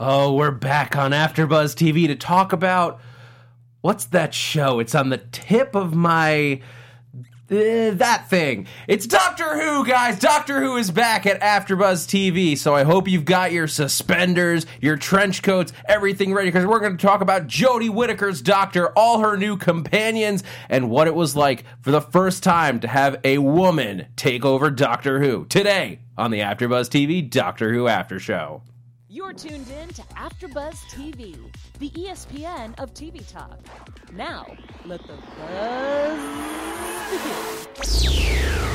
Oh, we're back on AfterBuzz TV to talk about what's that show? It's on the tip of my that thing. It's Doctor Who, guys. Doctor Who is back at AfterBuzz TV. So I hope you've got your suspenders, your trench coats, everything ready, because we're going to talk about Jodie Whittaker's Doctor, all her new companions, and what it was like for the first time to have a woman take over Doctor Who. Today on the AfterBuzz TV Doctor Who After Show. You're tuned in to AfterBuzz TV, the ESPN of TV talk. Now, let the buzz begin.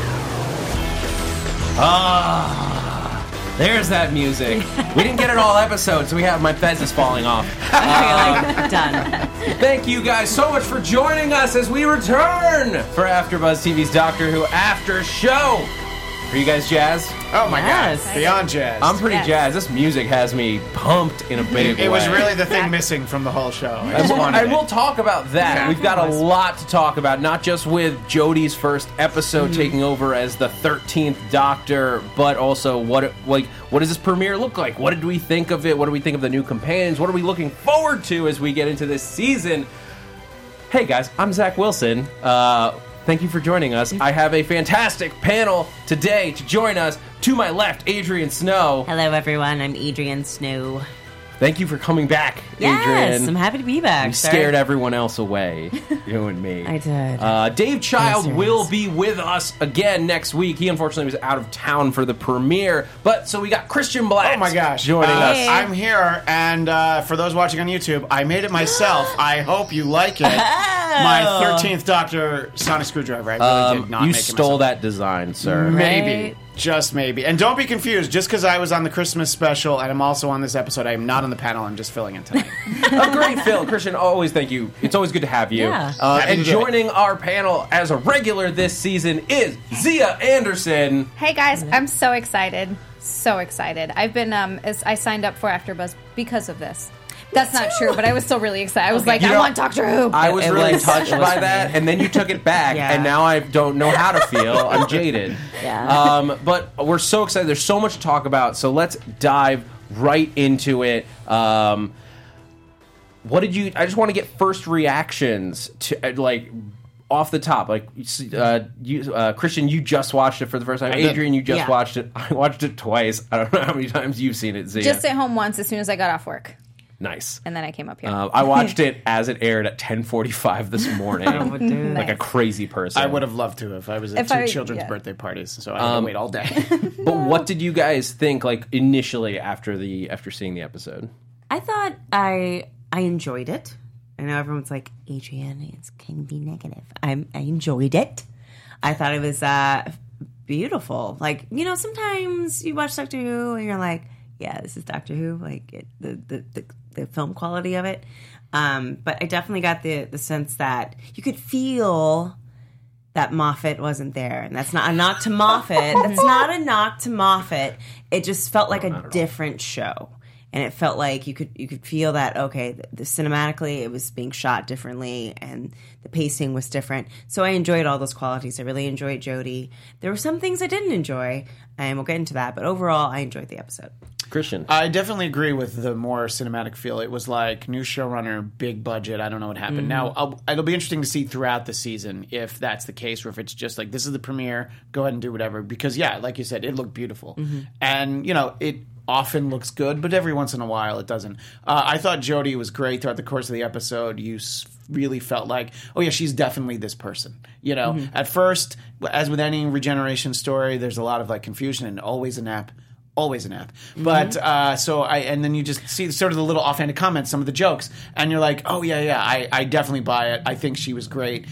There's that music. We didn't get it all episode, so my fez is falling off. Done. Thank you guys so much for joining us as we return for AfterBuzz TV's Doctor Who After Show. Are you guys jazzed? Oh my Yes. God, beyond jazz. I'm pretty jazzed. This music has me pumped in a big way. It was really the thing missing from the whole show. I just wanted And it. we'll talk about that. Yeah. We've got a lot to talk about, not just with Jodie's first episode taking over as the 13th Doctor, but also what does this premiere look like? What did we think of it? What do we think of the new companions? What are we looking forward to as we get into this season? Hey guys, I'm Zach Wilson. Thank you for joining us. I have a fantastic panel today to join us. To my left, Adrian Snow. Hello, everyone. I'm Adrian Snow. Thank you for coming back, Yes, Adrian. I'm happy to be back. You scared everyone else away, you and me. I did. Dave Child Yes, will yes. be with us again next week. He unfortunately was out of town for the premiere, but so we got Christian Black. Oh my gosh, joining us. I'm here, and for those watching on YouTube, I made it myself. I hope you like it. My 13th Doctor sonic screwdriver. I really did not You make it stole myself. that design, sir. Maybe. Right. Just maybe. And don't be confused. Just because I was on the Christmas special and I'm also on this episode, I am not on the panel. I'm just filling in tonight. A great film, Christian. Always thank you. It's always good to have you. Yeah. Happy And to do it. joining our panel as a regular this season is Zia Anderson. Hey guys, I'm so excited. So excited. I've been I signed up for AfterBuzz because of this. That's not true, but I was still really excited. I was like, You I know, want Doctor Who. I was It really was- touched it was by for that, me. and then you took it back, Yeah. and now I don't know how to feel. I'm jaded. Yeah. But we're so excited. There's so much to talk about, so let's dive right into it. What did you... I just want to get first reactions to, off the top. Christian, you just watched it for the first time. I did. Adrian, you just Yeah. watched it. I watched it twice. I don't know how many times you've seen it, Zia. Just at home once as soon as I got off work. Nice. And then I came up here. I watched it as it aired at 10:45 this morning. Oh, dude. Like a crazy person. I would have loved to if I was at If two I- children's yeah. birthday parties, so I had to wait all day. But what did you guys think, initially after seeing the episode? I thought I enjoyed it. I know everyone's like, Adrian, it can be negative. I enjoyed it. I thought it was beautiful. Sometimes you watch Doctor Who and you're like, yeah, this is Doctor Who. The film quality of it. But I definitely got the sense that you could feel that Moffat wasn't there. And that's not a knock to Moffat. That's not a knock to Moffat. It just felt like a different show. And it felt like you could feel that, okay, the cinematically it was being shot differently and the pacing was different. So I enjoyed all those qualities. I really enjoyed Jodie. There were some things I didn't enjoy, and we'll get into that. But overall, I enjoyed the episode. Christian. I definitely agree with the more cinematic feel. It was like new showrunner, big budget. I don't know what happened. Now, it'll be interesting to see throughout the season if that's the case or if it's just like, this is the premiere, go ahead and do whatever. Because, yeah, like you said, it looked beautiful. And, it often looks good, but every once in a while it doesn't. I thought Jodie was great throughout the course of the episode. You really felt like, oh yeah, she's definitely this person. At first, as with any regeneration story, there's a lot of confusion and always a nap. Always an app. But and then you just see sort of the little offhanded comments, some of the jokes, and you're like, oh yeah, I definitely buy it. I think she was great.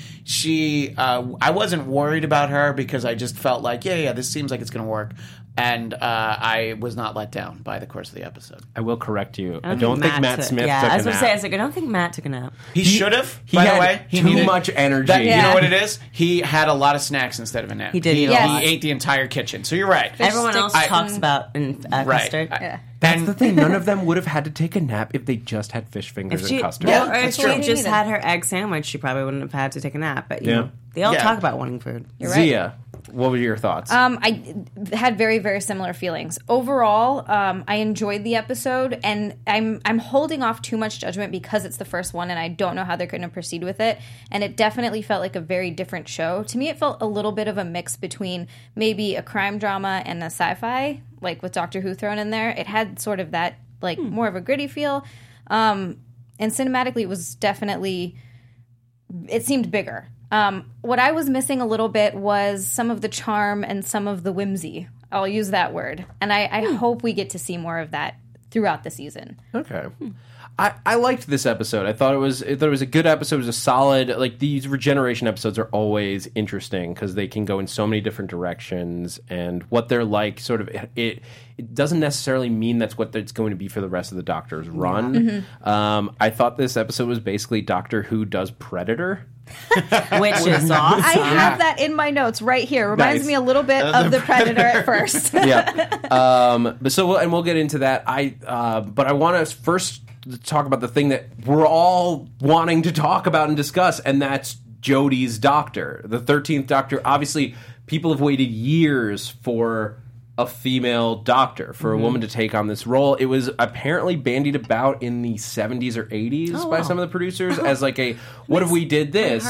I wasn't worried about her because I just felt like, yeah, this seems like it's going to work. And I was not let down by the course of the episode. I will correct you. I don't think Matt Smith Yeah, took I a was going nap. to say, I was like, I don't think Matt took a nap. He should have, He by had the way. He too needed- much energy. You Yeah. know what it is? He had a lot of snacks instead of a nap. He did eat a lot. He ate the entire kitchen. So you're right. Everyone sticks else and- talks about in Right. custard. Yeah. That's the thing. None of them would have had to take a nap if they just had fish fingers and custard. Well, or if that's she true. just had her egg sandwich, she probably wouldn't have had to take a nap. But, you know, they all Yeah. talk about wanting food. You're right. Zia, what were your thoughts? I had very, very similar feelings. Overall, I enjoyed the episode, and I'm holding off too much judgment because it's the first one, and I don't know how they're going to proceed with it. And it definitely felt like a very different show. To me, it felt a little bit of a mix between maybe a crime drama and a sci-fi, like with Doctor Who thrown in there. It had sort of that, like, more of a gritty feel. And cinematically, it was definitely, it seemed bigger. What I was missing a little bit was some of the charm and some of the whimsy. I'll use that word. And I hope we get to see more of that throughout the season. Okay. I liked this episode. I thought it was a good episode. It was a solid, like, these regeneration episodes are always interesting because they can go in so many different directions, and what they're like sort of it doesn't necessarily mean that's what it's going to be for the rest of the Doctor's run. I thought this episode was basically Doctor Who does Predator. Which is awesome. I have that in my notes right here. Reminds Nice. me a little bit of the Predator at first. Yeah. But so we'll get into that. But I want to first talk about the thing that we're all wanting to talk about and discuss, and that's Jodie's Doctor, the 13th Doctor. Obviously, people have waited years for a female doctor, for a woman to take on this role. It was apparently bandied about in the 70s or 80s by some of the producers as like a, what if we did this?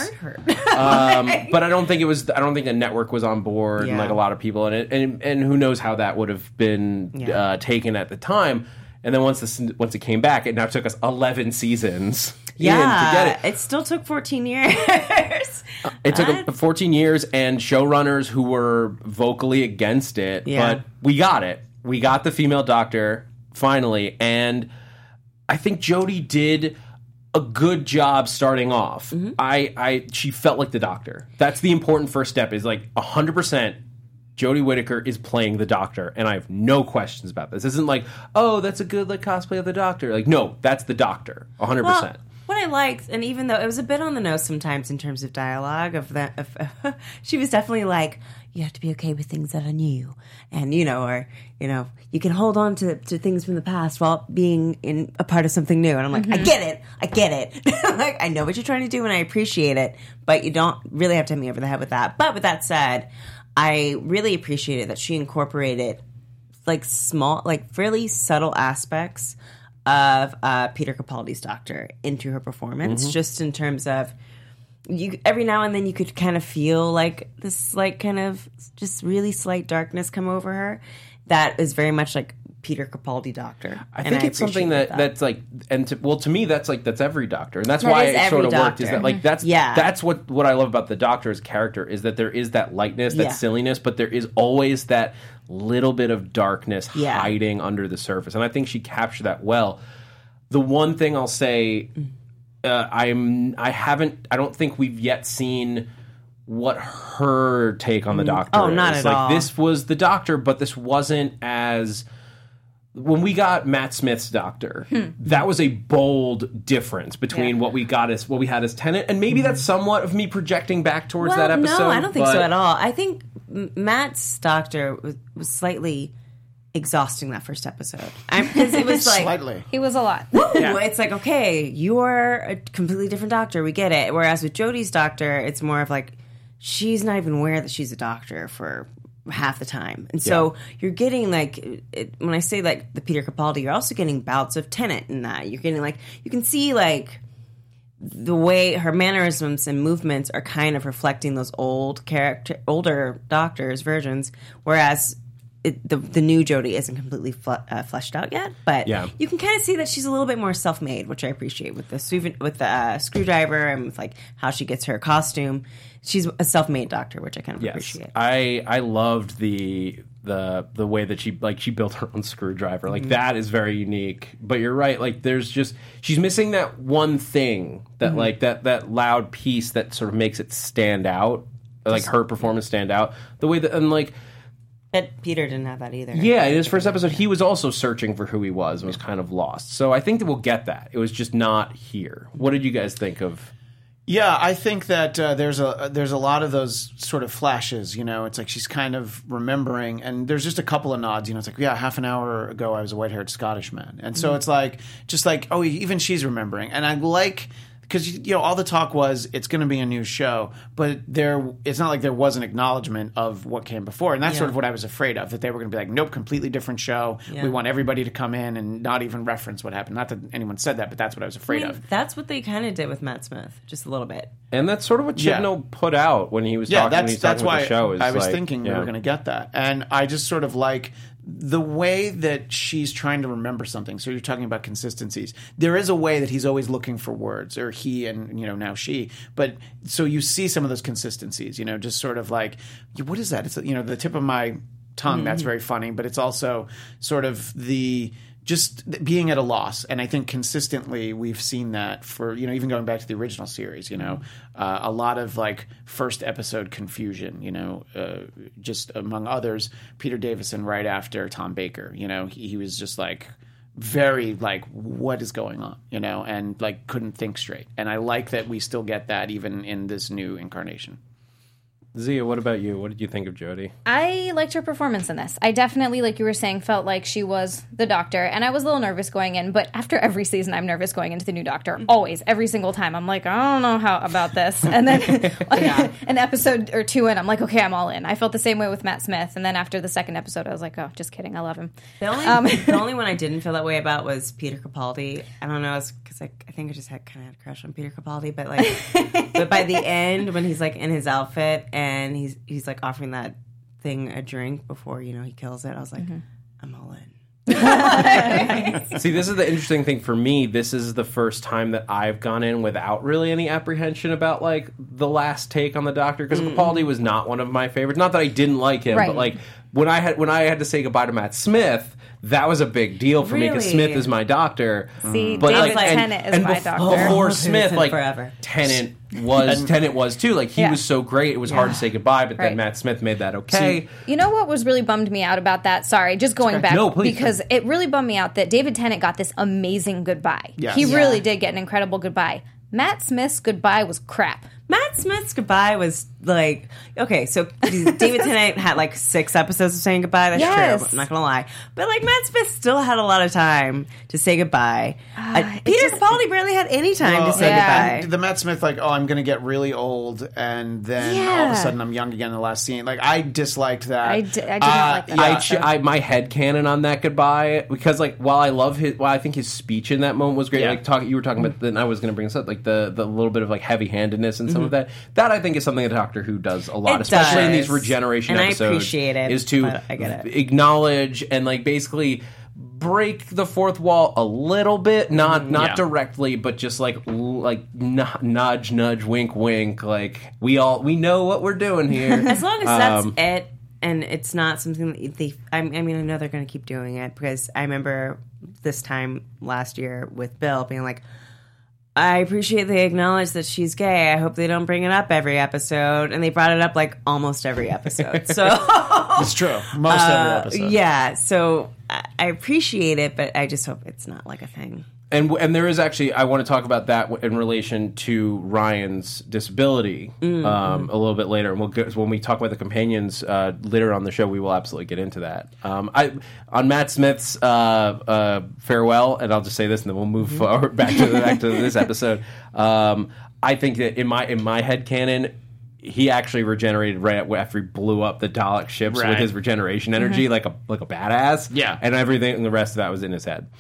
But I don't think the network was on board and like a lot of people in it, and who knows how that would have been taken at the time. And then once it came back, it now took us 11 seasons. To get it still took 14 years. It took 14 years and showrunners who were vocally against it, but we got it. We got the female doctor finally, and I think Jodie did a good job starting off. She felt like the Doctor. That's the important first step. Is like 100%. Jodie Whittaker is playing the Doctor, and I have no questions about this. This isn't like, oh, that's a good like cosplay of the Doctor. Like, no, that's the Doctor, 100%. Well, what I liked, and even though it was a bit on the nose sometimes in terms of dialogue, she was definitely like, you have to be okay with things that are new, and you can hold on to things from the past while being in a part of something new. And I'm like, I get it. Like, I know what you're trying to do, and I appreciate it, but you don't really have to hit me over the head with that. But with that said, I really appreciated that she incorporated like small, like fairly subtle aspects of Peter Capaldi's Doctor into her performance, just in terms of every now and then you could kind of feel like this like kind of just really slight darkness come over her that is very much like Peter Capaldi Doctor. I think it's something that's like, and to me that's every Doctor, and that's why it sort of worked. Is that like that's what I love about the Doctor's character, is that there is that lightness, that silliness, but there is always that little bit of darkness hiding under the surface, and I think she captured that well. The one thing I'll say, I don't think we've yet seen what her take on the Doctor is. Not at all. This was the Doctor, but this wasn't as. When we got Matt Smith's Doctor, that was a bold difference between what we had as Tennant, and maybe that's somewhat of me projecting back towards that episode. No, I don't think so at all. I think Matt's Doctor was slightly exhausting that first episode, because it was like Slightly. He was a lot. It's like, okay, you are a completely different Doctor. We get it. Whereas with Jodie's Doctor, it's more of like she's not even aware that she's a doctor for half the time, and so you're getting like when I say like the Peter Capaldi, you're also getting bouts of Tennant in that. You're getting like you can see like the way her mannerisms and movements are kind of reflecting those older Doctors versions, whereas the new Jodie isn't completely fleshed out yet, but you can kind of see that she's a little bit more self-made, which I appreciate with the screwdriver and with like how she gets her costume. She's a self-made Doctor, which I kind of appreciate. I loved the way that she built her own screwdriver. Like that is very unique. But you're right. Like she's missing that one thing that like that loud piece that sort of makes it stand out, like her performance stand out. The way that and like. But Peter didn't have that either. Yeah, in his first episode, he was also searching for who he was and was kind of lost. So I think that we'll get that. It was just not here. What did you guys think of? Yeah, I think that there's a lot of those sort of flashes. It's like she's kind of remembering, and there's just a couple of nods. It's like, yeah, half an hour ago I was a white-haired Scottish man, and so it's like just like, oh, even she's remembering, and I like. Because all the talk was it's going to be a new show, but it's not like there was an acknowledgement of what came before, and that's sort of what I was afraid of, that they were going to be like, nope, completely different show. Yeah. We want everybody to come in and not even reference what happened. Not that anyone said that, but that's what I was afraid of. That's what they kind of did with Matt Smith, just a little bit, and that's sort of what Chibnall put out when he was talking. That's why the show. I was thinking we were going to get that, and I just sort of like. The way that she's trying to remember something, so you're talking about consistencies. There is a way that he's always looking for words, or he and now she. But so you see some of those consistencies, just sort of like, what is that? It's the tip of my tongue. That's very funny, but it's also sort of just being at a loss. And I think consistently we've seen that for, even going back to the original series, a lot of like first episode confusion, just among others, Peter Davison right after Tom Baker, he was just like very like, what is going on, and like couldn't think straight. And I like that we still get that even in this new incarnation. Zia, what about you? What did you think of Jodie? I liked her performance in this. I definitely, like you were saying, felt like she was the Doctor. And I was a little nervous going in, but after every season, I'm nervous going into the new Doctor. Always. Every single time. I'm like, I don't know how about this. And then an episode or two in, I'm like, okay, I'm all in. I felt the same way with Matt Smith. And then after the second episode, I was like, oh, just kidding. I love him. The only one I didn't feel that way about was Peter Capaldi. I don't know. It's because I think I just kind of had a crush on Peter Capaldi. But but by the end, when he's like in his outfit and he's like offering that thing a drink before he kills it, I was like, I'm all in. See, this is the interesting thing for me. This is the first time that I've gone in without really any apprehension about like the last take on the Doctor, because Capaldi was not one of my favorites. Not that I didn't like him, but like when I had to say goodbye to Matt Smith, that was a big deal for me because Smith is my Doctor. See, but David Tennant is my Doctor. Before Smith, like Tennant was too. Like he was so great, it was hard to say goodbye. But then Matt Smith made that okay. See, you know what was really bummed me out about that? Sorry, just going back because it really bummed me out that David Tennant got this amazing goodbye. Yes. He really did get an incredible goodbye. Matt Smith's goodbye was crap. Matt Smith's goodbye was like, okay, so David Tennant had like 6 episodes of saying goodbye. That's true. I'm not going to lie. But like Matt Smith still had a lot of time to say goodbye. Peter Capaldi barely had any time to say goodbye. The Matt Smith, like, oh, I'm going to get really old and then all of a sudden I'm young again in the last scene. Like, I disliked that. I did not like that. My headcanon on that goodbye, because like, while I think his speech in that moment was great, like you were talking about, then I was going to bring this up, like the little bit of like heavy-handedness and some of that. That I think is something that Doctor Who does a lot, especially in these regeneration episodes. And I appreciate it. Is to acknowledge and like basically break the fourth wall a little bit, not directly, but just like nudge, wink, wink. Like we know what we're doing here. As long as that's it, and it's not something that I mean, I know they're going to keep doing it, because I remember this time last year with Bill being like, I appreciate they acknowledge that she's gay. I hope they don't bring it up every episode. And they brought it up like almost every episode. So it's true. Most every episode. Yeah. So I appreciate it, but I just hope it's not like a thing. And there is actually, I want to talk about that in relation to Ryan's disability a little bit later. And when we talk about the companions later on the show, we will absolutely get into that. On Matt Smith's farewell, and I'll just say this, and then we'll move forward back to this episode. I think that in my headcanon, he actually regenerated right after he blew up the Dalek ships with his regeneration energy, like a badass. Yeah, and everything, and the rest of that was in his head.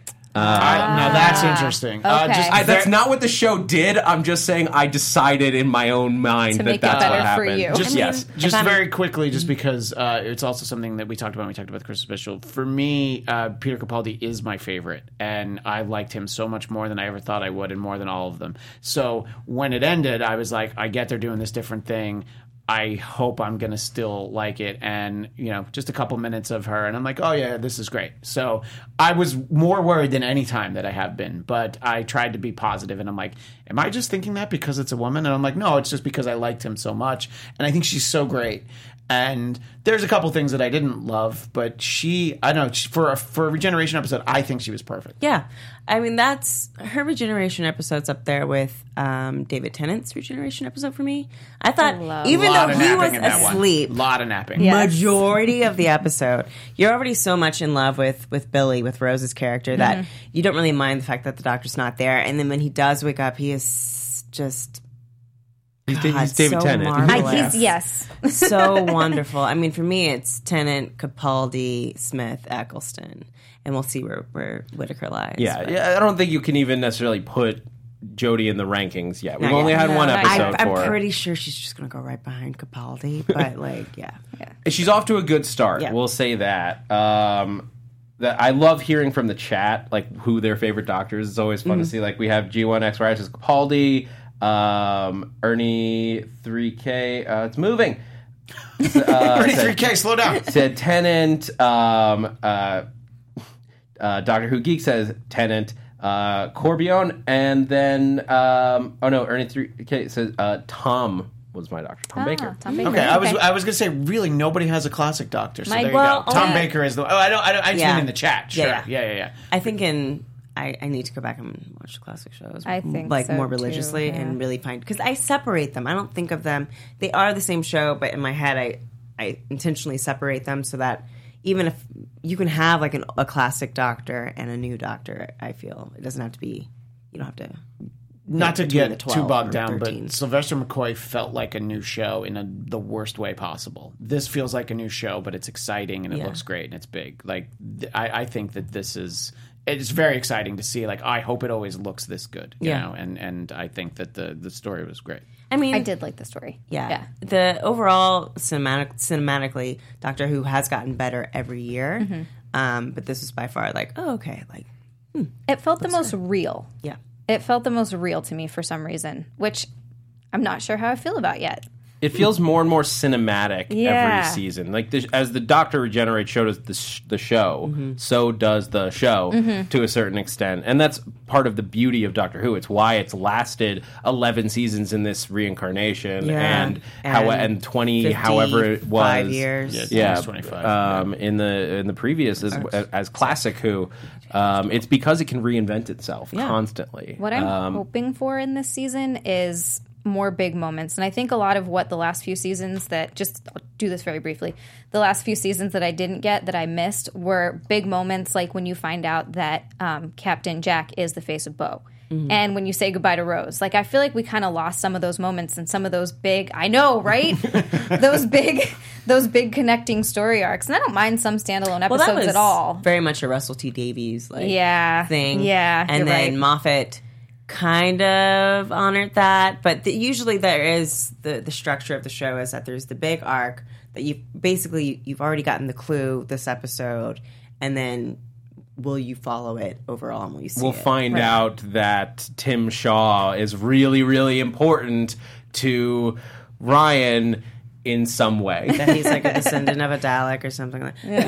Now that's interesting. Okay. That's not what the show did. I'm just saying I decided in my own mind to that make that's it better what happened. for you. Just very quickly, just because it's also something that we talked about when we talked about the Christmas special. For me, Peter Capaldi is my favorite, and I liked him so much more than I ever thought I would, and more than all of them. So when it ended, I was like, I get they're doing this different thing. I hope I'm going to still like it. And, just a couple minutes of her, and I'm like, oh, yeah, this is great. So I was more worried than any time that I have been, but I tried to be positive, and I'm like, am I just thinking that because it's a woman? And I'm like, no, it's just because I liked him so much, and I think she's so great. And there's a couple things that I didn't love, but I don't know, for a Regeneration episode, I think she was perfect. Yeah. I mean, that's her Regeneration episode's up there with David Tennant's Regeneration episode for me. I thought, even though he was asleep, a lot of napping. Majority of the episode, you're already so much in love with Billy, with Rose's character, that you don't really mind the fact that the doctor's not there. And then when he does wake up, he is just... He's David Tennant. Yes. So wonderful. I mean, for me, it's Tennant, Capaldi, Smith, Eccleston, and we'll see where Whittaker lies. Yeah, I don't think you can even necessarily put Jodie in the rankings yet. We've only had one episode for her. I'm pretty sure she's just going to go right behind Capaldi, but yeah. She's off to a good start. Yeah. We'll say that. That I love hearing from the chat, like, who their favorite doctor is. It's always fun to see. Like, we have G1XY, says Capaldi. Ernie 3K, it's moving. Ernie 3K, slow down. Said Tennant. Doctor Who Geek says Tennant. Corbion, and then Ernie 3K says Tom was my doctor. Tom Baker. Tom Baker. Okay, I was gonna say really nobody has a classic doctor. So there you go. well, Tom Baker is the. Oh, I just mean in the chat. Sure. Yeah. I think I need to go back and watch the classic shows. I think like so, more religiously too, yeah. and really find, because I separate them. I don't think of them. They are the same show, but in my head, I intentionally separate them so that even if you can have like a classic doctor and a new doctor, I feel it doesn't have to be. You don't have to. Not to get too bogged down, 13. but Sylvester McCoy felt like a new show in the worst way possible. This feels like a new show, but it's exciting and it looks great and it's big. Like I think that this is. It's very exciting to see. Like, I hope it always looks this good, you know. And I think that the story was great. I mean, I did like the story. Yeah. The overall cinematically, Doctor Who has gotten better every year. But this was by far like, It felt the most real. Yeah. It felt the most real to me for some reason, which I'm not sure how I feel about yet. It feels more and more cinematic every season. Like as the Doctor regenerates, so does the show. So does the show to a certain extent, and that's part of the beauty of Doctor Who. It's why it's lasted 11 seasons in this reincarnation, and 20, however it was, 5 years. Yeah, 25. In the previous as classic Who, it's because it can reinvent itself constantly. What I'm hoping for in this season is more big moments. And I think a lot of what the last few seasons I'll do this very briefly, the last few seasons that I didn't get, that I missed, were big moments like when you find out that Captain Jack is the face of Bo. And when you say goodbye to Rose. Like, I feel like we kind of lost some of those moments and some of those big, I know, right? those big connecting story arcs. And I don't mind some standalone episodes at all. Very much a Russell T Davies thing. Yeah. And then Moffat kind of honored that, but usually there is the structure of the show is that there's the big arc that you've already gotten the clue this episode, and then will you follow it overall, and will you see we'll find out that Tim Shaw is really, really important to Ryan in some way. that he's like a descendant of a Dalek or something like that.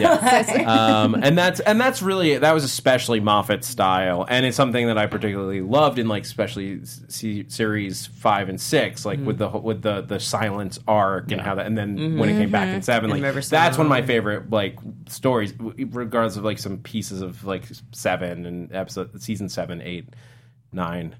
And that's really, that was especially Moffat's style, and it's something that I particularly loved in, like, especially series 5 and 6, like with the silence arc and how that, and then when it came back in 7, like that's one of my favorite like stories, regardless of like some pieces of like 7 and season 7, 8, 9.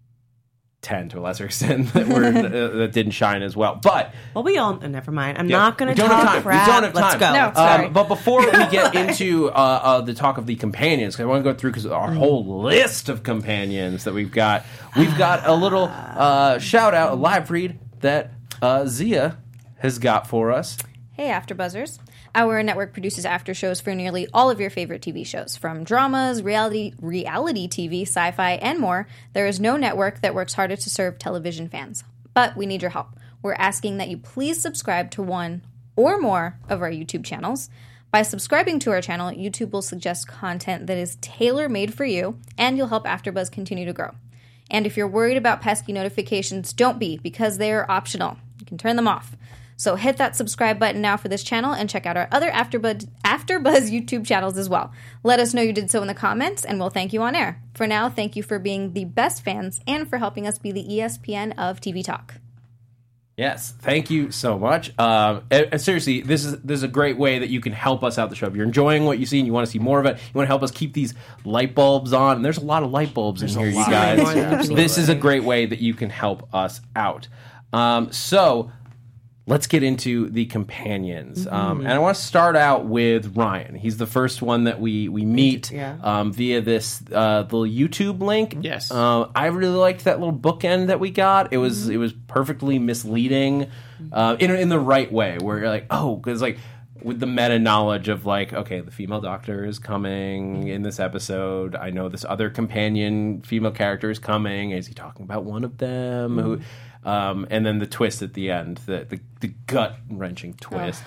10 to a lesser extent that didn't shine as well. But we all never mind. I'm not going to talk crap. We don't have time. Let's go. No, sorry. But before we get into the talk of the companions, because I want to go through because our whole list of companions that we've got a little shout out, a live read that Zia has got for us. Hey, AfterBuzzers. Our network produces after shows for nearly all of your favorite TV shows, from dramas, reality TV, sci-fi, and more. There is no network that works harder to serve television fans. But we need your help. We're asking that you please subscribe to one or more of our YouTube channels. By subscribing to our channel, YouTube will suggest content that is tailor-made for you, and you'll help AfterBuzz continue to grow. And if you're worried about pesky notifications, don't be, because they are optional. You can turn them off. So hit that subscribe button now for this channel and check out our other AfterBuzz YouTube channels as well. Let us know you did so in the comments, and we'll thank you on air. For now, thank you for being the best fans and for helping us be the ESPN of TV Talk. Yes, thank you so much. Seriously, this is a great way that you can help us out the show. If you're enjoying what you see and you want to see more of it, you want to help us keep these light bulbs on. And there's a lot of light bulbs in here, you guys. This is a great way that you can help us out. So let's get into the companions. And I want to start out with Ryan. He's the first one that we meet via this little YouTube link. Yes. I really liked that little bookend that we got. It was perfectly misleading in the right way, where you're like, oh, because like with the meta knowledge of like, okay, the female doctor is coming in this episode. I know this other companion female character is coming. Is he talking about one of them? Who? And then the twist at the end, the gut-wrenching twist.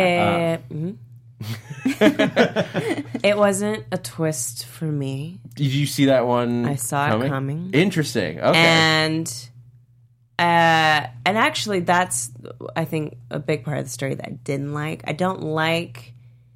It wasn't a twist for me. Did you see that one? I saw it coming. Interesting. Okay. And actually, that's, I think, a big part of the story that I didn't like. I don't like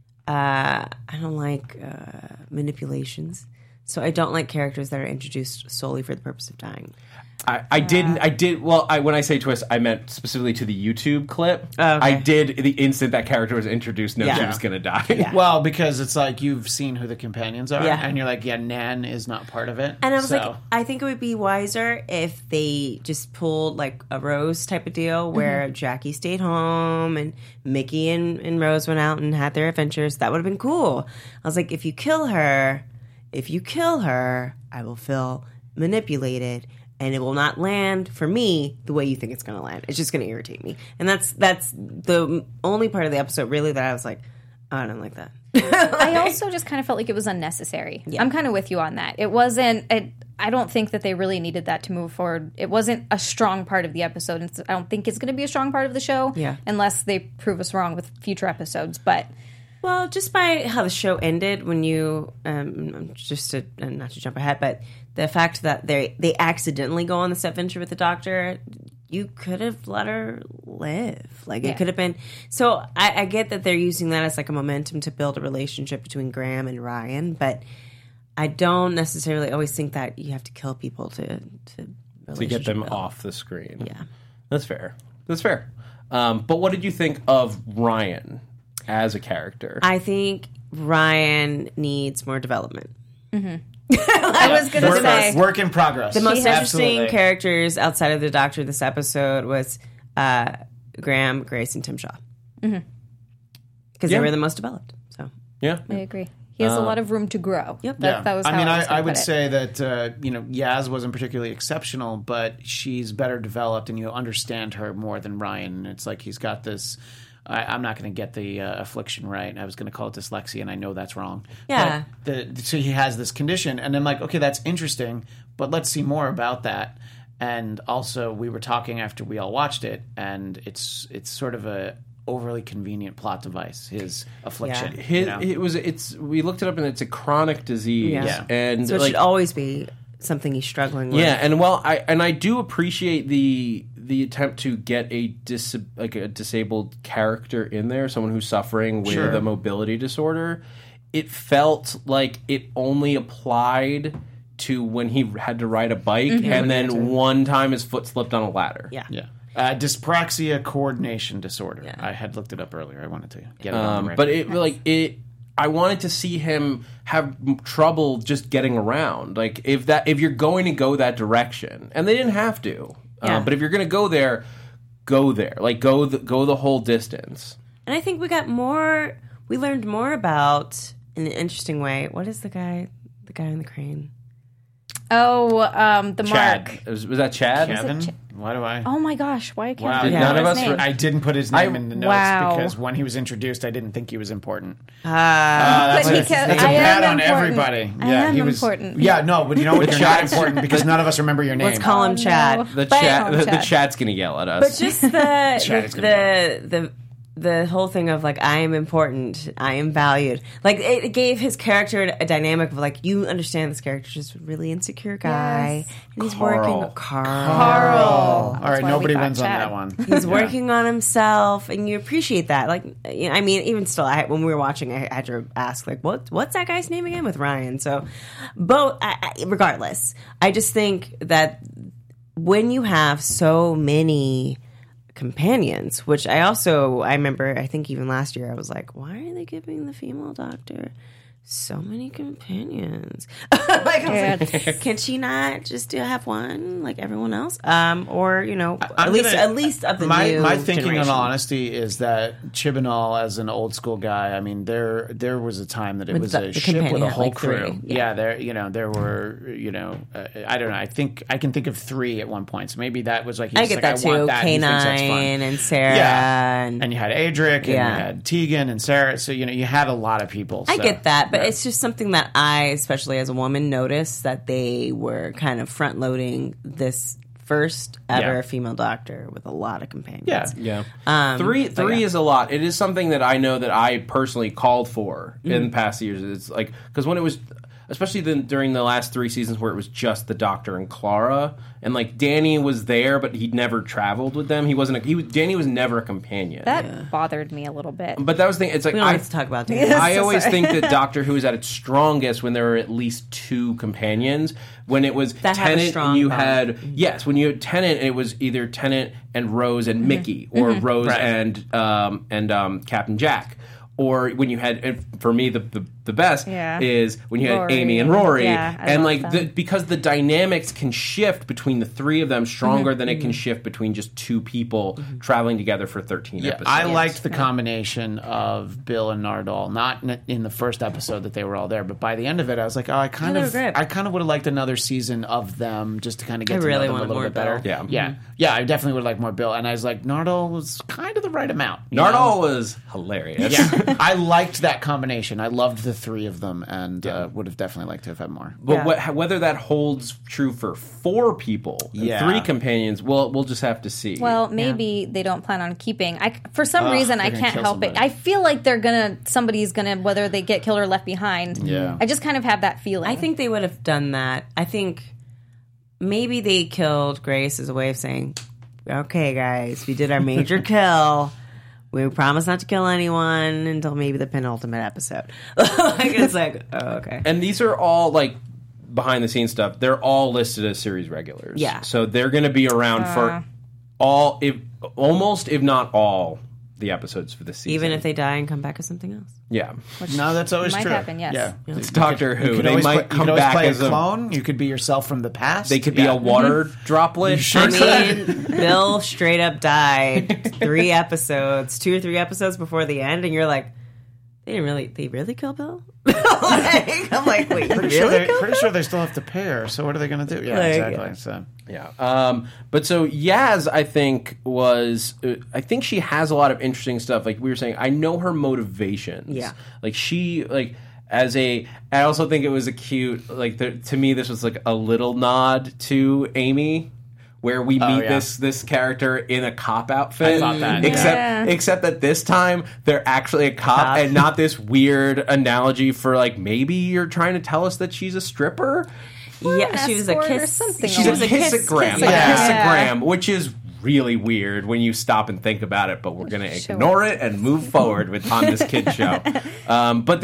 manipulations. So I don't like characters that are introduced solely for the purpose of dying. When I say twist, I meant specifically to the YouTube clip. Oh, okay. I did, the instant that character was introduced, know she was going to die. Yeah. Well, because it's like you've seen who the companions are, Yeah. and you're like, Nan is not part of it. And I was like, I think it would be wiser if they just pulled like a Rose type of deal where Jackie stayed home and Mickey and Rose went out and had their adventures. That would have been cool. I was like, if you kill her, I will feel manipulated. And it will not land for me the way you think it's going to land. It's just going to irritate me. And that's the only part of the episode really that I was like, oh, I don't like that. I also just kind of felt like it was unnecessary. Yeah. I'm kind of with you on that. It wasn't. I don't think that they really needed that to move forward. It wasn't a strong part of the episode. And I don't think it's going to be a strong part of the show unless they prove us wrong with future episodes. But well, just by how the show ended, when you not to jump ahead, but the fact that they accidentally go on this adventure with the doctor, you could have let her live. Like it could have been. So I get that they're using that as like a momentum to build a relationship between Graham and Ryan, but I don't necessarily always think that you have to kill people to get them build. off the screen. Yeah, that's fair. But what did you think of Ryan as a character? I think Ryan needs more development. I was going to say work in progress. The most interesting Absolutely. characters outside of the Doctor this episode was Graham, Grace, and Tim Shaw. Because they were the most developed. So yeah, I agree. He has a lot of room to grow. Yep. That was how I would put it. say that Yaz wasn't particularly exceptional, but she's better developed, and you understand her more than Ryan. It's like he's got this. I'm not going to get the affliction right. I was going to call it dyslexia, and I know that's wrong. Yeah. But so he has this condition, and I'm like, okay, that's interesting, but let's see more about that. And also, we were talking after we all watched it, and it's sort of a overly convenient plot device. His affliction. We looked it up, and it's a chronic disease. Yeah. And so it should always be something he's struggling with. Yeah, and I do appreciate the attempt to get a disabled character in there, someone who's suffering with a mobility disorder. It felt like it only applied to when he had to ride a bike, and then one time his foot slipped on a ladder. Yeah. Yeah. Dyspraxia coordination disorder. Yeah. I had looked it up earlier. I wanted to get it on the record. But I wanted to see him have trouble just getting around. Like if you're going to go that direction, and they didn't have to, but if you're going to go there, go there. Like go the whole distance. And I think we learned more about, in an interesting way, what is the guy on the crane? Oh, the Chad. Mark. Was that Chad? Kevin? Why do I? Oh my gosh, why can't Wow. I None remember of his us name? I didn't put his name in the notes Wow. because when he was introduced, I didn't think he was important. But he can- That's a I am pat on important. everybody. I Yeah, am he was important. Yeah, no, but you know what? You're not important because none of us remember your name. Let's call him Chad. No. The Chad. chat's going to yell at us. But just Chad is the whole thing of like, I am important, I am valued. Like it gave his character a dynamic of like, you understand this character's just a really insecure guy, and he's working. Carl. All That's right, why nobody we thought wins on Chad. that one. He's working on himself, and you appreciate that. Like, you know, I mean, even still, when we were watching, I had to ask, like, what's that guy's name again with Ryan? So, regardless, I just think that when you have so many companions, which I remember, I think even last year I was like, why are they giving the female doctor so many companions? Like, I was like, can she not just have one like everyone else? Or at least of the new my thinking generation. in all honesty is that Chibnall, as an old school guy, I mean, there was a time that it was a ship with companion a had, whole like, crew. three. Yeah, there were I don't know. I think I can think of 3 at one point. So maybe that was like I get that I want too. that, and he thinks that's fun. K9 and Sarah. Yeah, And you had Adric, and Yeah. you had Tegan and Sarah. So you had a lot of people. I so, get that, but yeah. it's just something that I, especially as a woman, noticed that they were kind of front loading this first ever Yeah. female doctor with a lot of companions. Yeah. Yeah. Three yeah. is a lot. It is something that I know that I personally called for in past years. It's like, because when it was, especially during the last 3 seasons where it was just the Doctor and Clara, and like Danny was there, but he'd never traveled with them. Danny was never a companion. That bothered me a little bit. But that was the thing. It's like We don't have to talk about that. I always think that Doctor Who is at its strongest when there were at least 2 companions. When it was That have a Tennant, strong and you bond. had when you had Tennant, it was either Tennant and Rose and Mickey, or Rose Right. and Captain Jack. Or when you had, and for me, the best Yeah. is when you had Rory. Amy and Rory, Yeah, I and love like them. because the dynamics can shift between the 3 of them stronger than it can shift between just 2 people traveling together for 13 episodes. I liked the combination of Bill and Nardole. Not in the first episode that they were all there, but by the end of it, I was like, I kind they of were great. would have liked another season of them just to kind of get I to really know them a wanted little more bit better. Bill. Yeah. Yeah. I definitely would have liked more Bill. And I was like, Nardole was kind of the right amount. you know? Nardole was hilarious. Yeah, I liked that combination. I loved the 3 of them, and would have definitely liked to have had more. But Yeah. whether that holds true for 4 people, and Yeah. 3 companions, we'll just have to see. Well, maybe they don't plan on keeping. For some reason, I they're gonna can't kill help it. somebody. I feel like somebody's gonna, whether they get killed or left behind. Yeah. I just kind of have that feeling. I think they would have done that. I think maybe they killed Grace as a way of saying, okay, guys, we did our major kill. We promise not to kill anyone until maybe the penultimate episode. It's like, oh, okay. and these are all like behind the scenes stuff. They're all listed as series regulars. Yeah. So they're going to be around for if not all, the episodes for the season. Even if they die and come back as something else. yeah, No, that's always might true. happen, yes. Yeah. it's Doctor Who. You could They always might play, come you could always back play as a clone. You could be yourself from the past. They could be Yeah. a water droplet. I mean, Bill straight up died 2 or 3 episodes before the end, and you're like, they really kill Bill? I'm like, wait, Pretty really? sure they still have to pay her. So what are they going to do? Yeah, Like, exactly. So Yeah. But so Yaz, I think I think she has a lot of interesting stuff. Like we were saying, I know her motivations. Yeah. Like I also think it was a cute, to me, this was like a little nod to Amy, where we meet yeah. this character in a cop outfit. I thought that, Except that this time they're actually a cop and not this weird analogy for like, maybe you're trying to tell us that she's a stripper. Yeah, she was a escort or kiss. something She's She a was a kissogram. Yeah. Which is really weird when you stop and think about it, but we're going to ignore it and move forward on this kid show. But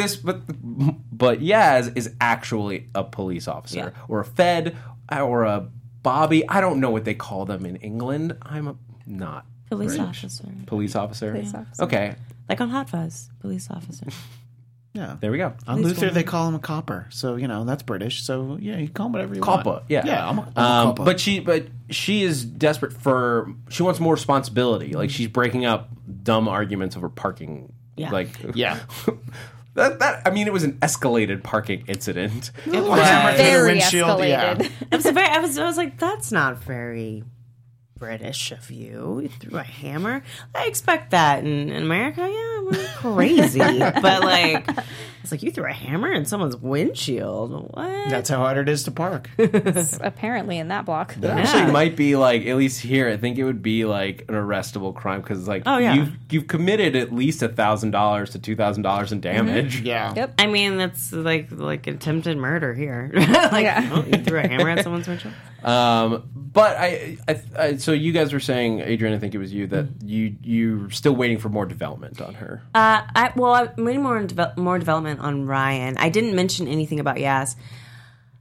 Yaz is actually a police officer or a Fed or a Bobby. I don't know what they call them in England. I'm not Police British. officer. Police officer. Police officer. Okay, Like on Hot Fuzz, police officer. yeah, there we go. on Luther they call him a copper. So that's British. So yeah, you call him whatever you want. Copper, yeah. Yeah, I'm a copper. But she is desperate she wants more responsibility. Like she's breaking up dumb arguments over parking. Yeah. Like Yeah. that I mean, it was an escalated parking incident. It was. Hammer through the Very windshield, yeah. escalated. I was like, that's not very British of you. You threw a hammer. I expect that in America. Yeah, we're crazy. But like, it's like you threw a hammer in someone's windshield. What? That's how hard it is to park. Apparently, in that block. It actually might be like, at least here, I think it would be like an arrestable crime because like you've committed at least $1,000 to $2,000 in damage. Yeah. Yep. I mean, that's like attempted murder here. Like, Yeah. oh, you threw a hammer at someone's windshield. But I so you guys were saying, Adrian, I think it was you, that you're still waiting for more development on her. I'm waiting more development on Ryan. I didn't mention anything about Yaz.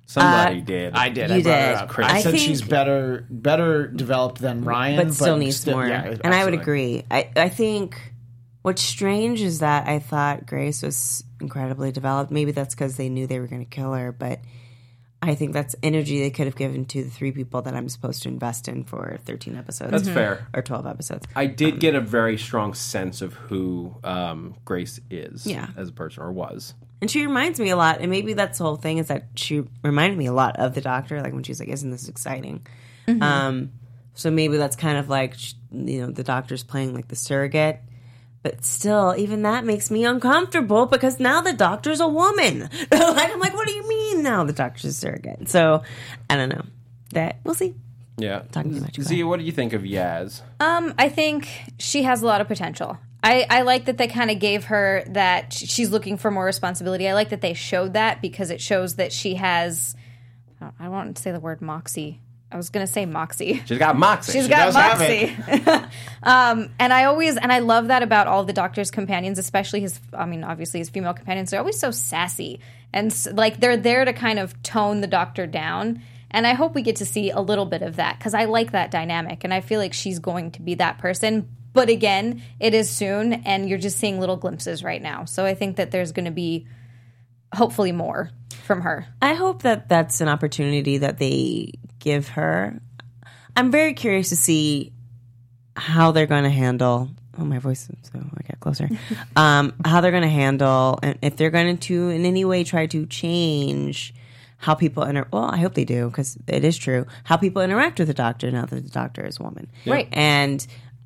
Somebody did. I did. You I brought her did. up. Chris. I I said think- she's better developed than Ryan, but still needs more. yeah, and I would absolutely. agree. I think what's strange is that I thought Grace was incredibly developed. Maybe that's because they knew they were going to kill her, but I think that's energy they could have given to the 3 people that I'm supposed to invest in for 13 episodes. That's fair. Or 12 episodes. I did get a very strong sense of who Grace is as a person, or was. And she reminds me a lot, and maybe that's the whole thing, is that she reminded me a lot of the Doctor, like when she's like, isn't this exciting? So maybe that's kind of like, the Doctor's playing like the surrogate. But still, even that makes me uncomfortable because now the Doctor's a woman. I'm like, what do you mean now the Doctor's a surrogate? So, I don't know. We'll see. Yeah. Talking too much. Zia, what do you think of Yaz? I think she has a lot of potential. I like that they kind of gave her that she's looking for more responsibility. I like that they showed that because it shows that she has, I don't want to say the word moxie. I was going to say moxie. She's got moxie. She's got does have moxie. And I love that about all the Doctor's companions, especially obviously his female companions. They're always so sassy. And like they're there to kind of tone the Doctor down. And I hope we get to see a little bit of that because I like that dynamic. And I feel like she's going to be that person. But again, it is soon and you're just seeing little glimpses right now. So I think that there's going to be hopefully more from her. I hope that that's an opportunity that they give her. I'm very curious to see how they're going to handle. Oh, my voice, so I got closer. How they're going to handle, and if they're going to in any way try to change how people well, I hope they do because it is true. How people interact with the Doctor now that the Doctor is a woman, Right? And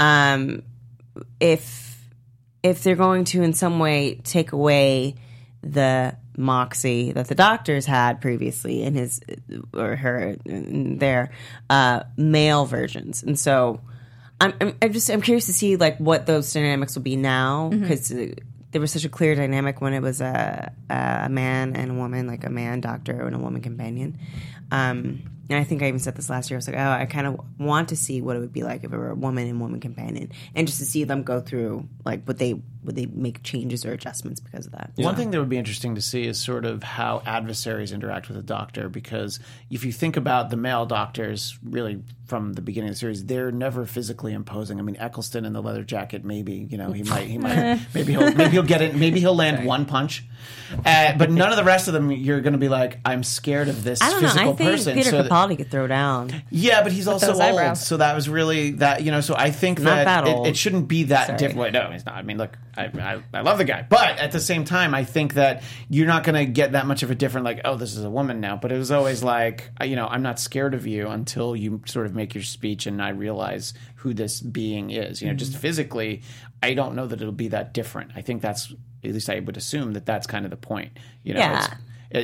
if they're going to in some way take away the moxie that the Doctor's had previously in his or her in their male versions, and so I'm curious to see like what those dynamics will be now because there was such a clear dynamic when it was a man and a woman, like a man Doctor and a woman companion. And I think I even said this last year. I was like, oh, I kind of want to see what it would be like if it were a woman and woman companion, and just to see them go through like would they make changes or adjustments because of that. One thing that would be interesting to see is sort of how adversaries interact with the Doctor, because if you think about the male Doctors, really from the beginning of the series, they're never physically imposing. I mean, Eccleston in the leather jacket, maybe he might, maybe he'll get it, maybe he'll land one punch, but none of the rest of them, you're going to be like, I'm scared of this I don't know. physical I think person. Peter So Capaldi could throw down. yeah, but he's also those old, eyebrows. so that was really that. So I think Not that it old. shouldn't be that Sorry. different. Wait, no, he's not. I mean, look, I love the guy, but at the same time, I think that you're not going to get that much of a different like, oh, this is a woman now. But it was always like, I'm not scared of you until you sort of make your speech and I realize who this being is. Just physically, I don't know that it'll be that different. I think that's, at least I would assume that that's kind of the point. Yeah.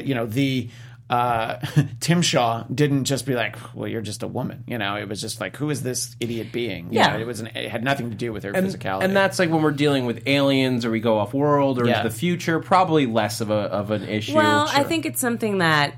Tim Shaw didn't just be like, well, you're just a woman. It was just like, who is this idiot being? Yeah. It had nothing to do with her physicality. And that's like when we're dealing with aliens or we go off world or Yeah. into the future, probably less of an issue. Well, I think it's something that,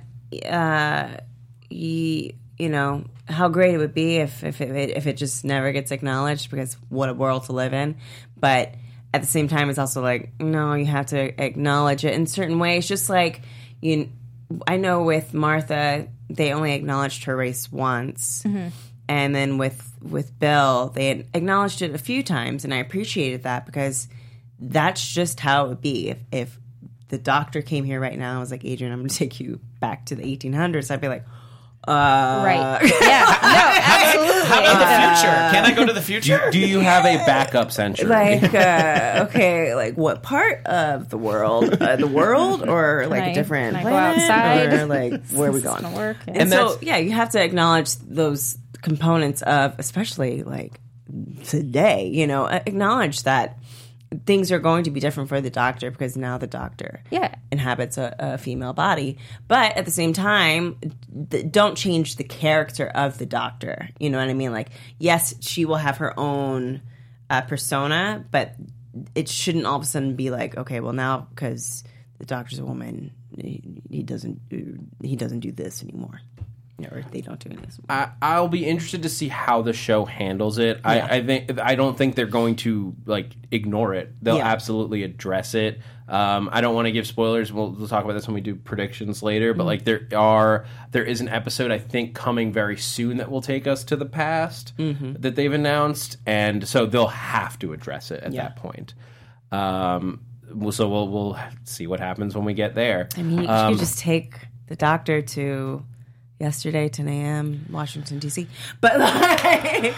how great it would be if it just never gets acknowledged, because what a world to live in. But at the same time, it's also like, no, you have to acknowledge it in certain ways. Just like, I know with Martha, they only acknowledged her race once. And then with Bill, they had acknowledged it a few times, and I appreciated that because that's just how it would be. If the Doctor came here right now and was like, Adrian, I'm going to take you back to the 1800s, I'd be like, Right. Yeah. No, absolutely. How about the future? Can I go to the future? Do you have a backup century? like, okay, like what part of the world? The world, or like a different can I go planet, outside? or like where are we This is going? gonna work, yeah. And so, yeah, you have to acknowledge those components of, especially like today. Acknowledge that things are going to be different for the Doctor because now the Doctor inhabits a female body. But at the same time, don't change the character of the Doctor. You know what I mean? Like, yes, she will have her own persona, but it shouldn't all of a sudden be like, okay, well now because the Doctor's a woman, he doesn't do this anymore. Or they don't do this. I'll be interested to see how the show handles it. I don't think they're going to like ignore it. They'll absolutely address it. I don't want to give spoilers. We'll talk about this when we do predictions later. But like there is an episode I think coming very soon that will take us to the past that they've announced, and so they'll have to address it at that point. So we'll see what happens when we get there. I mean, you could just take the Doctor to yesterday, 10 a.m., Washington, D.C. But like,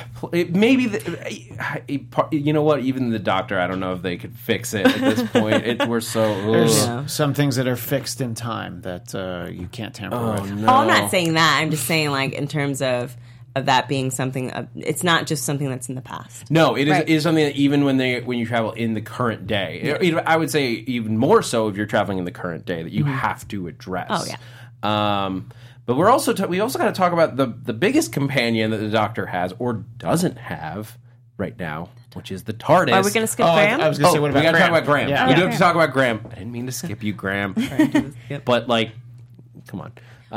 you know what? Even the Doctor, I don't know if they could fix it at this point. We're so... There's some things that are fixed in time that you can't tamper with. No. I'm not saying that. I'm just saying, like, in terms of that being something, it's not just something that's in the past. No, it is something that even when you travel in the current day, I would say even more so if you're traveling in the current day, that you have to address. Oh, yeah. But we also got to talk about the biggest companion that the Doctor has or doesn't have right now, which is the TARDIS. Are we going to skip Graham? I was going to say, what about we got to talk about Graham. Yeah. We do have to talk about Graham. I didn't mean to skip you, Graham. But like, come on.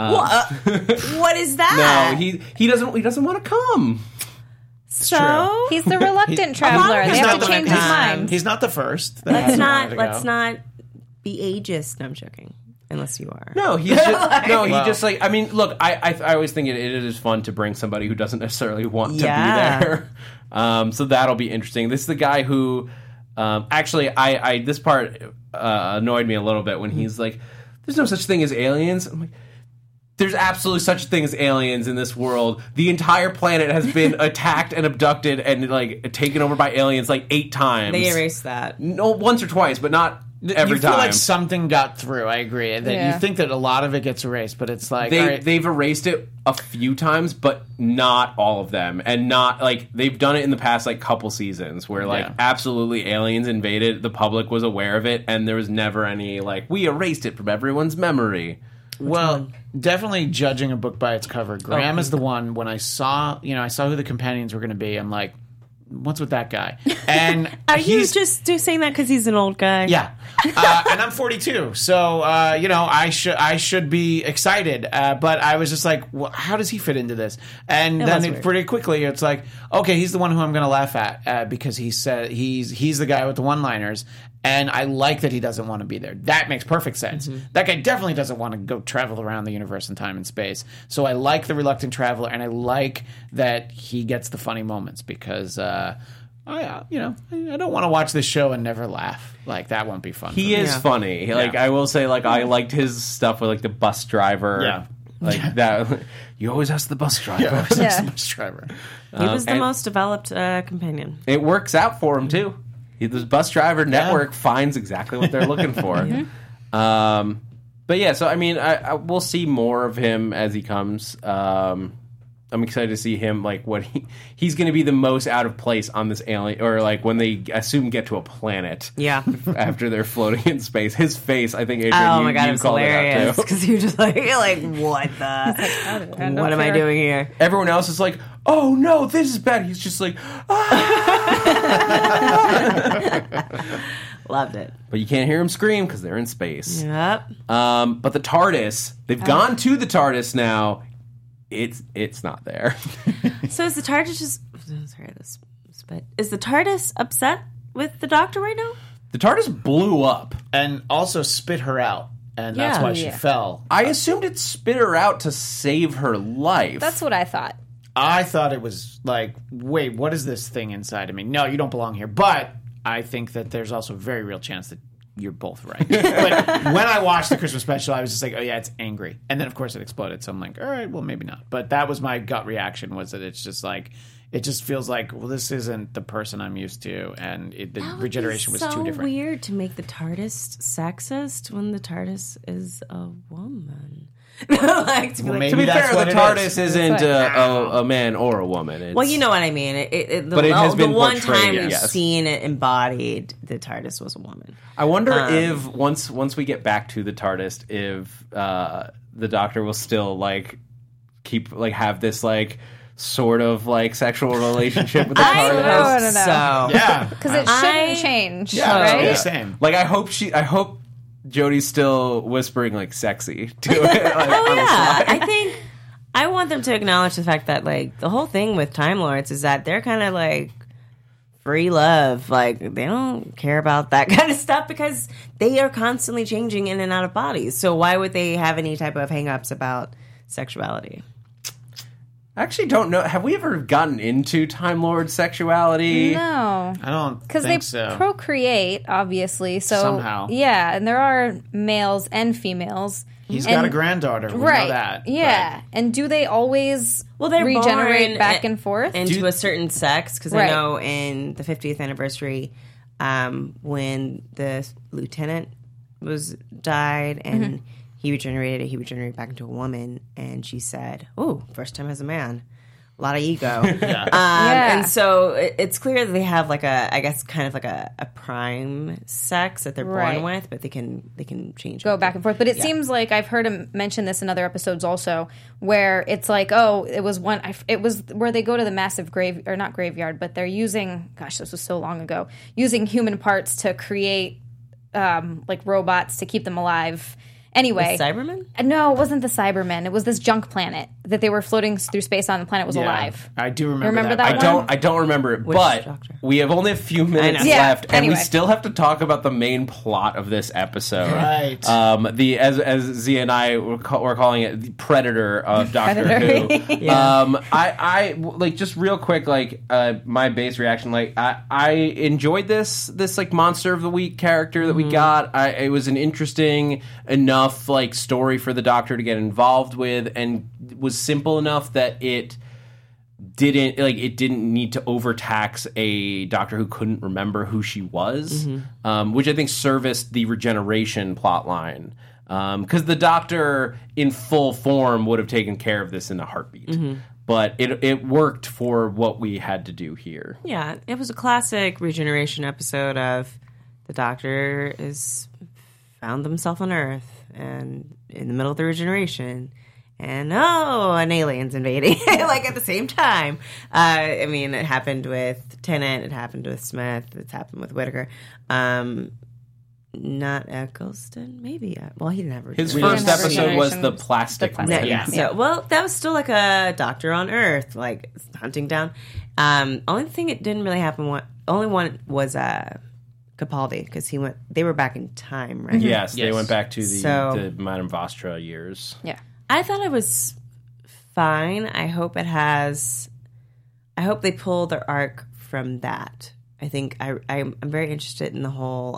What is that? No, he doesn't want to come. So He's the reluctant traveler. They have to change his mind. He's not the first. let's not be ageist. No, I'm joking. Unless you are. No, he's just like, I mean, look, I always think it is fun to bring somebody who doesn't necessarily want to be there. So that'll be interesting. This is the guy who, actually, this part annoyed me a little bit when he's like, there's no such thing as aliens. I'm like, there's absolutely such a thing as aliens in this world. The entire planet has been attacked and abducted and like taken over by aliens like 8 times. They erased that. No, once or twice, but not every you feel time. like something got through. I agree. That you think that a lot of it gets erased, but it's like they've erased it a few times, but not all of them, and not like they've done it in the past like couple seasons where like absolutely aliens invaded. The public was aware of it, and there was never any like we erased it from everyone's memory. Well, definitely judging a book by its cover. Graham is the one. When I saw who the companions were going to be, I'm like, what's with that guy? And Are you just saying that because he's an old guy? Yeah. And I'm 42, so I should be excited. But I was just like, well, how does he fit into this? And then pretty quickly, it's like, okay, he's the one who I'm going to laugh at because he said he's the guy with the one-liners. And I like that he doesn't want to be there. That makes perfect sense. Mm-hmm. That guy definitely doesn't want to go travel around the universe in time and space. So I like the reluctant traveler, and I like that he gets the funny moments because, I don't want to watch this show and never laugh. Like, that won't be fun. He is funny. Like, I will say, like, I liked his stuff with, like, the bus driver. Yeah. Like, that. You always ask the bus driver. The bus driver. He was the most developed companion. It works out for him, too. The bus driver network finds exactly what they're looking for. But yeah, so I mean, we'll see more of him as he comes. I'm excited to see him, like, what he's going to be the most out of place on this alien, or like when they assume get to a planet. Yeah. After they're floating in space. His face, I think, Adrian, oh my God, you it was called hilarious. it out too. Because you're just like, what the? What am I doing here? Everyone else is like, oh no, this is bad. He's just like, Loved it. But you can't hear him scream because they're in space. Yep. But the TARDIS, they've gone to the TARDIS now. It's not there. So is the TARDIS is the TARDIS upset with the Doctor right now? The TARDIS blew up. And also spit her out. And that's why she fell. I assumed it spit her out to save her life. That's what I thought. I thought it was like, wait, what is this thing inside of me? No, you don't belong here. But I think that there's also a very real chance that you're both right. But when I watched the Christmas special, I was just like, oh yeah, it's angry. And then of course it exploded. So I'm like, all right, well maybe not. But that was my gut reaction, was that it's just like, it just feels like, well, this isn't the person I'm used to, and the regeneration was too different. So weird to make the TARDIS sexist when the TARDIS is a woman. To be fair, the TARDIS isn't a man or a woman. Well, you know what I mean. But it has been the one portrayed, time we've yes. seen it embodied, the TARDIS was a woman. I wonder if once we get back to the TARDIS, if the Doctor will still like have this like sort of like sexual relationship with the TARDIS. I don't know. So yeah, because it shouldn't change. Yeah, right? the same. Like I hope Jodie's still whispering like sexy to it. Like, oh yeah, I want them to acknowledge the fact that, like, the whole thing with Time Lords is that they're kind of like free love. Like, they don't care about that kind of stuff because they are constantly changing in and out of bodies. So why would they have any type of hang-ups about sexuality? I actually don't know. Have we ever gotten into Time Lord sexuality? No. I don't Because they think so. procreate, obviously. So Somehow. Yeah, and there are males and females. He's And- got a granddaughter. We Right. know that. Yeah. And do they always They're regenerate born back and forth? into a certain sex, because Right. I know in the 50th anniversary, when the lieutenant died and he regenerated back into a woman, and she said, "Oh, first time as a man." A lot of ego. Yeah. And so it's clear that they have like I guess kind of like a prime sex that they're Right. born with, but they can change. Go back and forth. But it seems like I've heard him mention this in other episodes also, where it's like, oh, it was where they go to the massive not graveyard, but they're using, gosh, this was so long ago, using human parts to create like robots to keep them alive. Anyway, Cybermen? No, it wasn't the Cybermen. It was this junk planet that they were floating through space on. The planet was alive. I do remember, Remember that. that I don't remember it, but doctor? we have only a few minutes know. Yeah, left, and we anyway. still have to talk about the main plot of this episode. Right. As Zia and I were calling it, the Predator of Doctor Predator. Who. I like, just real quick, like my base reaction, like I enjoyed this like Monster of the Week character that we got. It was an interesting enough like story for the Doctor to get involved with, and was simple enough that it didn't need to overtax a Doctor who couldn't remember who she was, which I think serviced the regeneration plot line. Because the Doctor in full form would have taken care of this in a heartbeat. But it worked for what we had to do here. Yeah, it was a classic regeneration episode of the Doctor is found himself on Earth and in the middle of the regeneration, and an alien's invading like at the same time. I mean, it happened with Tennant, it happened with Smith, it's happened with Whittaker. Not Eccleston, maybe. Well, he didn't have His regeneration. first didn't have episode was regeneration. the plastic The plastic, man. Yeah. So, well, that was still like a Doctor on Earth, like hunting down. Only thing it didn't really happen. Only one was Capaldi, because they were back in time, right? Yes, they Yes. went back to So- the Madame Vostra years. Yeah. I thought it was fine. I hope they pull their arc from that. I think I'm very interested in the whole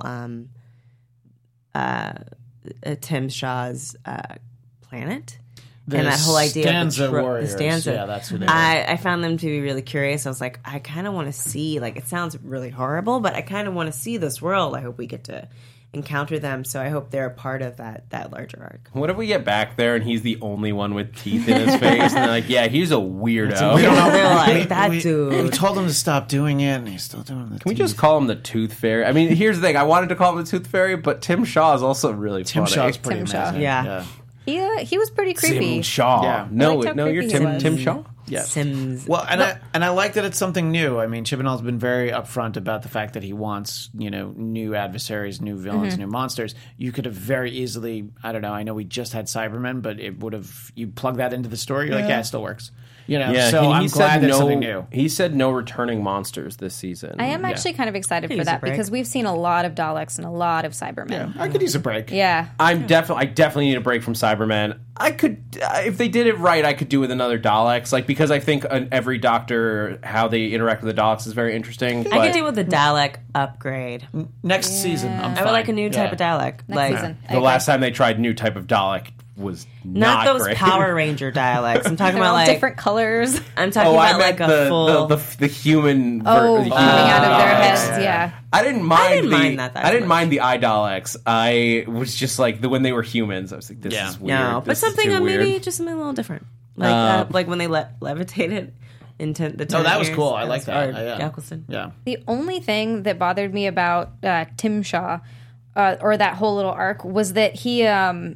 Tim Shaw's planet. The and that whole idea Stanza of the Warriors. Stanza. Yeah, that's who they were. I found them to be really curious. I was like, I kind of want to see, like, it sounds really horrible, but I kind of want to see this world. I hope we get to encounter them, so I hope they're a part of that larger arc. What if we get back there and he's the only one with teeth in his face? And they're like, yeah, he's a weirdo. We don't know. They're like, that we dude. told him to stop doing it, and he's still doing it. Can we just call him the Tooth Fairy? I mean, here's the thing. I wanted to call him the Tooth Fairy, but Tim Shaw is also really Tim funny. Shaw's pretty Tim Shaw. amazing. Yeah. He was pretty creepy. Tim Shaw. Yeah. No, I liked how no, you're creepy he Tim was. Tim Shaw? Yeah. Sims. Well, and I like that it's something new. I mean, Chippendale's been very upfront about the fact that he wants, new adversaries, new villains, new monsters. You could have very easily, I don't know, I know we just had Cybermen, but it would have, you plug that into the story, you're like, yeah, it still works. Yeah, so I'm glad there's something new. He said no returning monsters this season. I am actually kind of excited for use a that break. because we've seen a lot of Daleks and a lot of Cybermen. I could use a break. Yeah. I definitely need a break from Cybermen. I could, if they did it right, I could do with another Daleks, like, because I think every Doctor, how they interact with the Daleks is very interesting. I but could do with the Dalek upgrade. Next season, I'm fine. I would like a new type of Dalek. Next season. the last time they tried new type of Dalek was Not those great. Power Ranger Daleks. I'm talking They're about all like different colors. I'm talking I about like meant a full. the human. Oh, the coming out of their Daleks. heads. Yeah. I didn't mind. didn't mind that I didn't much. mind the eye Daleks. I was just like when they were humans. I was like, this Yeah. is weird. no, but This is something too maybe weird. just something a little different, like when they levitated into the. Oh, that was years. cool. I like that. Or Yeah. Eccleston. Yeah. The only thing that bothered me about Tim Shaw or that whole little arc was that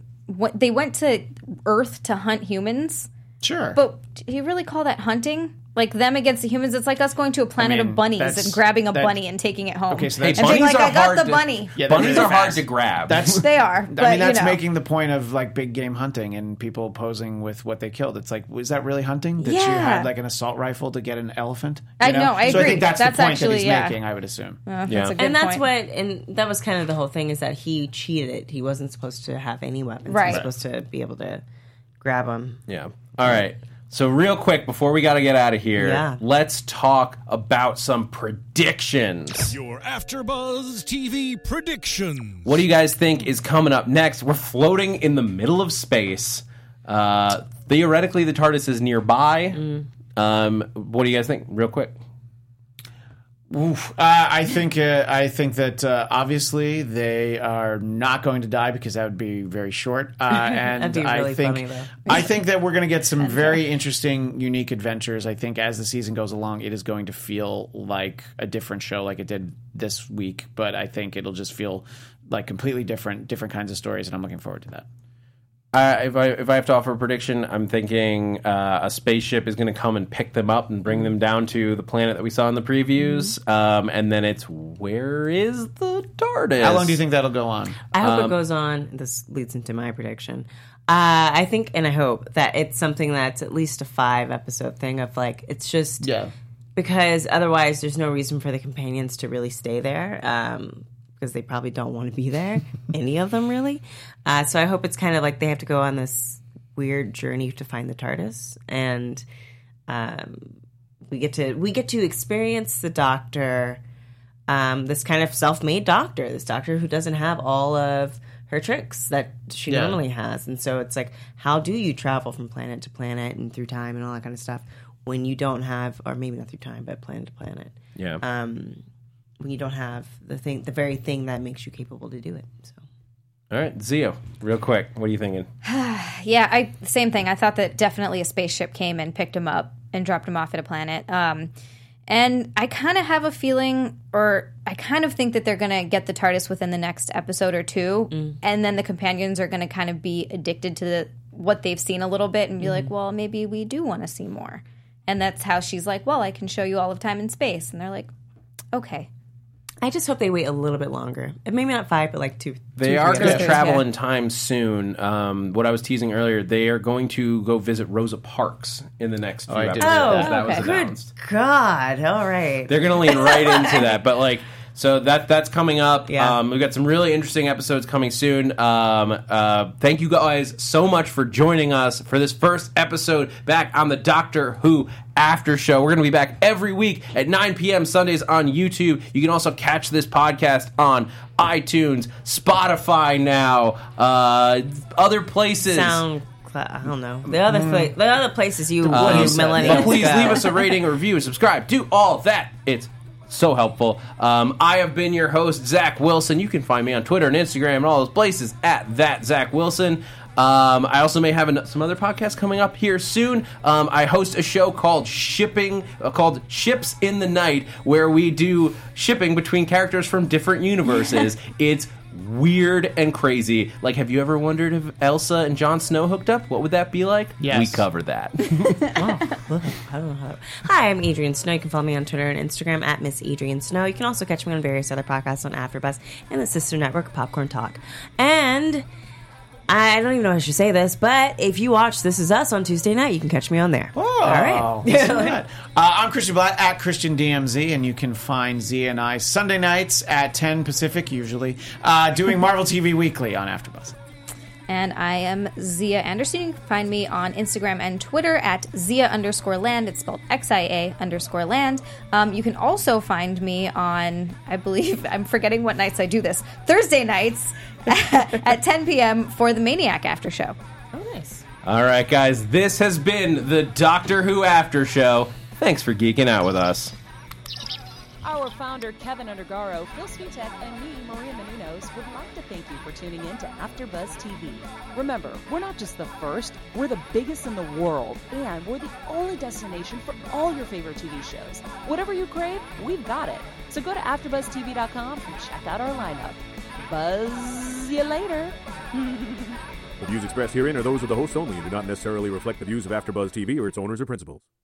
they went to Earth to hunt humans. Sure. But do you really call that hunting? like them against the humans. It's like us going to a planet of bunnies and grabbing a bunny and taking it home. Okay, so and that's being like, I got hard the to- bunny. Yeah, Bunnies they're are hard fast. to grab. They are. But, I mean, that's you know. making the point of like big game hunting and people posing with what they killed. It's like, was that really hunting? That you Yeah. had like an assault rifle to get an elephant? I know, I So I agree. think that's That's the point actually- that he's yeah. making, I would assume. That's Yeah. a good And that's point. and that was kind of the whole thing, is that he cheated. He wasn't supposed to have any weapons. He Right. was supposed to be able to grab them. Yeah. All right. So real quick, before we got to get out of here, Yeah. let's talk about some predictions. Your AfterBuzz TV prediction. What do you guys think is coming up next? We're floating in the middle of space. Theoretically, the TARDIS is nearby. What do you guys think? Real quick. I think that obviously they are not going to die because that would be very short. And That'd be really I think funny, though. I think that we're going to get some very interesting, unique adventures. I think as the season goes along, it is going to feel like a different show, like it did this week. But I think it'll just feel like completely different kinds of stories, and I'm looking forward to that. If I have to offer a prediction, I'm thinking a spaceship is going to come and pick them up and bring them down to the planet that we saw in the previews. And then it's, where is the TARDIS? How long do you think that'll go on? I hope it goes on. This leads into my prediction. I think and I hope that it's something that's at least a 5-episode thing of like, it's just because otherwise there's no reason for the companions to really stay there. Because they probably don't want to be there, any of them really. So I hope it's kind of like they have to go on this weird journey to find the TARDIS, and we get to experience the Doctor, this kind of self-made Doctor, this Doctor who doesn't have all of her tricks that she normally has, and so it's like, how do you travel from planet to planet and through time and all that kind of stuff when you don't have, or maybe not through time, but planet to planet. Yeah. When you don't have the very thing that makes you capable to do it. So. All right, Zio, real quick, what are you thinking? Yeah, same thing. I thought that definitely a spaceship came and picked him up and dropped him off at a planet. And I kind of have a feeling, or I kind of think that they're going to get the TARDIS within the next episode or two, and then the companions are going to kind of be addicted to what they've seen a little bit and be like, well, maybe we do want to see more. And that's how she's like, well, I can show you all of time and space. And they're like, okay. I just hope they wait a little bit longer. Maybe not 5, but like 2. They are going to episodes, travel yeah. in time soon. What I was teasing earlier, they are going to go visit Rosa Parks in the next few I did episodes. hear That was okay. announced. God, all right. They're going to lean right into that. But like, so that's coming up. Yeah. We've got some really interesting episodes coming soon. Thank you guys so much for joining us for this first episode back on the Doctor Who After Show. We're going to be back every week at 9 p.m. Sundays on YouTube. You can also catch this podcast on iTunes, Spotify now, other places. I don't know. The other places you millennials But please go. leave us a rating, a review, subscribe, do all that. It's so helpful. I have been your host, Zach Wilson. You can find me on Twitter and Instagram and all those places at that Zach Wilson. I also may have some other podcasts coming up here soon. I host a show called called Ships in the Night, where we do shipping between characters from different universes. It's weird and crazy. Like, have you ever wondered if Elsa and Jon Snow hooked up? What would that be like? Yes. We cover that. Hi, I'm Adrian Snow. You can follow me on Twitter and Instagram at Miss Adrian Snow. You can also catch me on various other podcasts on AfterBuzz and the sister network Popcorn Talk. And I don't even know how I should say this, but if you watch This Is Us on Tuesday night, you can catch me on there. Oh, All right. listen to that. I'm Christian Blatt at Christian DMZ, and you can find Zia and I Sunday nights at 10 Pacific, usually, doing Marvel TV Weekly on AfterBuzz. And I am Zia Anderson. You can find me on Instagram and Twitter at Zia_land. It's spelled XIA_land. You can also find me on, I believe, I'm forgetting what nights I do this, Thursday nights at 10 p.m. for the Maniac After Show. Oh, nice. All right, guys, this has been the Doctor Who After Show. Thanks for geeking out with us. Our founder, Kevin Undergaro, Phil Svitek, and me, Maria Menounos, would like to thank you for tuning in to AfterBuzz TV. Remember, we're not just the first, we're the biggest in the world, and we're the only destination for all your favorite TV shows. Whatever you crave, we've got it. So go to AfterBuzzTV.com and check out our lineup. Buzz you later. The views expressed herein are those of the hosts only and do not necessarily reflect the views of AfterBuzz TV or its owners or principals.